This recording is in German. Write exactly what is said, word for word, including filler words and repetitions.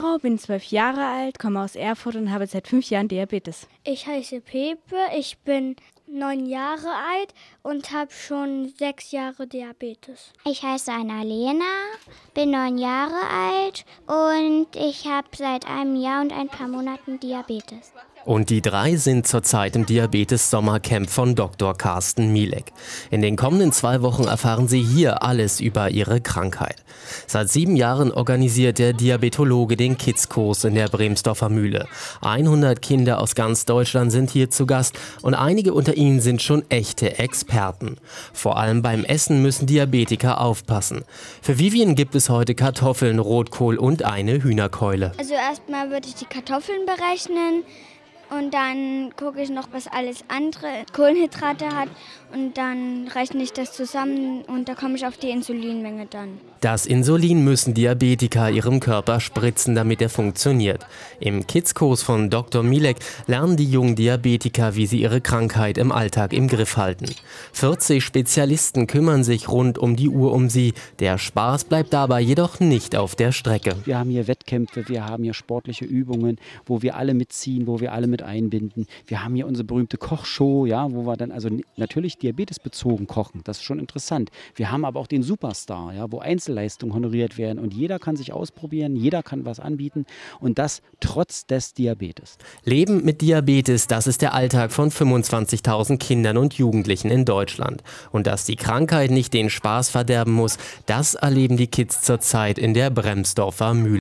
Ich bin zwölf Jahre alt, komme aus Erfurt und habe seit fünf Jahren Diabetes. Ich heiße Pepe, ich bin neun Jahre alt und habe schon sechs Jahre Diabetes. Ich heiße Annalena, bin neun Jahre alt und ich habe seit einem Jahr und ein paar Monaten Diabetes. Und die drei sind zurzeit im Diabetes-Sommercamp von Doktor Carsten Mielek. In den kommenden zwei Wochen erfahren Sie hier alles über ihre Krankheit. Seit sieben Jahren organisiert der Diabetologe den Kids-Kurs in der Bremsdorfer Mühle. hundert Kinder aus ganz Deutschland sind hier zu Gast und einige unter ihnen sind schon echte Experten. Vor allem beim Essen müssen Diabetiker aufpassen. Für Vivian gibt es heute Kartoffeln, Rotkohl und eine Hühnerkeule. Also erstmal würde ich die Kartoffeln berechnen. Und dann gucke ich noch, was alles andere Kohlenhydrate hat. Und dann rechne ich das zusammen und da komme ich auf die Insulinmenge dann. Das Insulin müssen Diabetiker ihrem Körper spritzen, damit er funktioniert. Im Kids-Kurs von Doktor Mielek lernen die jungen Diabetiker, wie sie ihre Krankheit im Alltag im Griff halten. vierzig Spezialisten kümmern sich rund um die Uhr um sie. Der Spaß bleibt dabei jedoch nicht auf der Strecke. Wir haben hier Wettkämpfe, wir haben hier sportliche Übungen, wo wir alle mitziehen, wo wir alle mit einbinden. Wir haben hier unsere berühmte Kochshow, ja, wo wir dann also natürlich diabetesbezogen kochen. Das ist schon interessant. Wir haben aber auch den Superstar, ja, wo Einzelleistungen honoriert werden und jeder kann sich ausprobieren, jeder kann was anbieten und das trotz des Diabetes. Leben mit Diabetes, das ist der Alltag von fünfundzwanzigtausend Kindern und Jugendlichen in Deutschland. Und dass die Krankheit nicht den Spaß verderben muss, das erleben die Kids zurzeit in der Bremsdorfer Mühle.